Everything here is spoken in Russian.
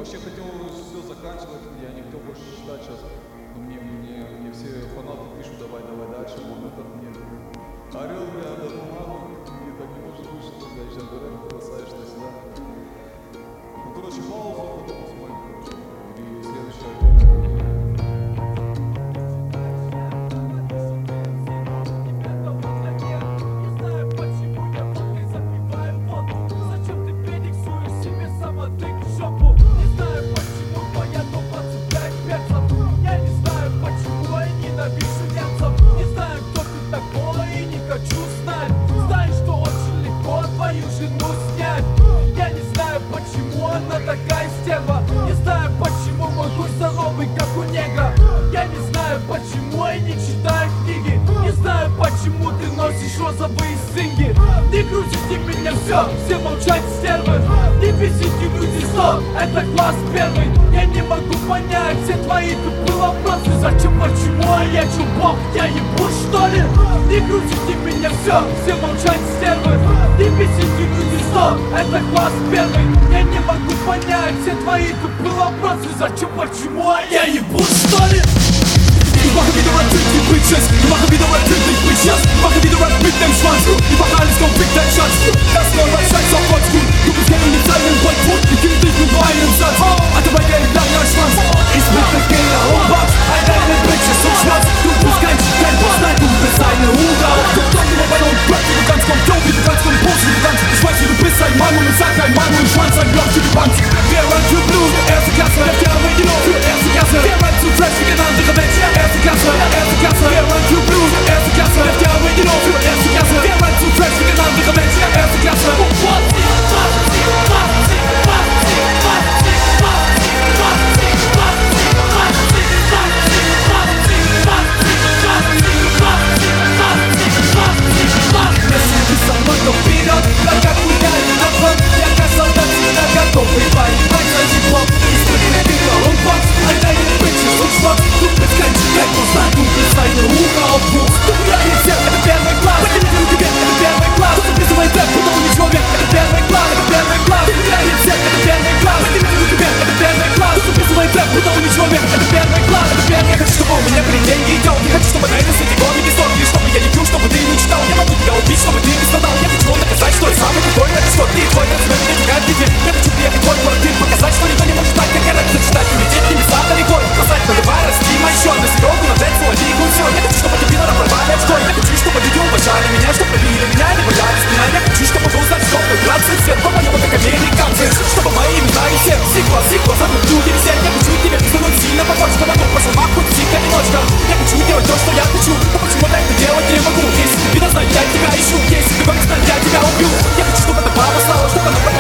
вообще хотел все заканчивать, я не хотел больше читать сейчас. Но мне все фанаты пишут, давай дальше, он этот мне орел, бля, да мама, мне так не может быть, что я сейчас говорю, бросаешь на себя. Ну, короче, паузу, потом посмотрим, короче, и следующий альбом. Такая стерва. Не знаю, почему мой хуй здоровый, как у негра. Я не знаю, почему я не читаю книги. Не знаю, почему ты носишь розовые стринги. Не грузите меня, все молчать, стервы. Не бесите люди, стоп, это класс первый. Я не могу понять все твои тупые вопросы. Зачем, почему, а я чубок, я ебу, что ли? Не грузите меня, все молчать, стервы. Не бесите люди, стоп, это класс первый. Я не могу понять все твои тупые вопросы. Зачем, почему, а я ебу, что ли? Die machen wieder Rap mit den Bitches, die machen wieder Rap mit den Bitches, die machen wieder Rap mit dem Schwanz, die machen alles kaum fick dein Schatz. Das war mein Scheiß auf Oldschool, du bist gerne mit deinem Breitbrot, ich kill dich mit nur einem Satz. Alter, bei dir langer Schwanz, ich bin der Gänger und Box, all deine Bitches und Schwanz. Du bist kein Boss, nein, du bist eine Hure. Du kommst immer bei uns Rap, wie du kannst, komm, Joe, wie du kannst, komm, Post, wie du kannst. Ich weiß, wie du bist, ein Mann und ich sag ein Mann und Schwanz, ein Block für die Wand. Wer rennt für Blut, erste Klasse, der Jahre, genau, für erste Klasse. Wer rennt zu Trash wie ein anderer Mensch, erste Klasse, erste Klasse. Wer rennt für Blut, erste Klasse, der Jahre, genau, für erste Klasse. Wer rennt zu Trash wie ein anderer Mensch, erste Klasse. Я хочу, чтобы эта баба стала, чтобы она